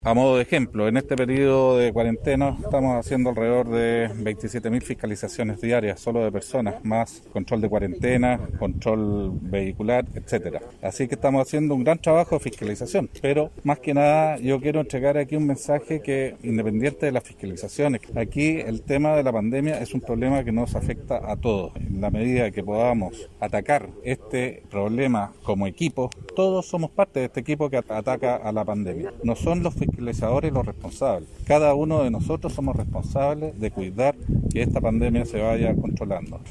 A modo de ejemplo, en este periodo de cuarentena estamos haciendo alrededor de 27.000 fiscalizaciones diarias, solo de personas, más control de cuarentena, control vehicular, etcétera. Así que estamos haciendo un gran trabajo de fiscalización, pero más que nada yo quiero entregar aquí un mensaje que, independiente de las fiscalizaciones, aquí el tema de la pandemia es un problema que nos afecta a todos. En la medida que podamos atacar este problema como equipo, todos somos parte de este equipo que ataca a la pandemia. No son los fiscalizadores los responsables. Cada uno de nosotros somos responsables de cuidar que esta pandemia se vaya controlando.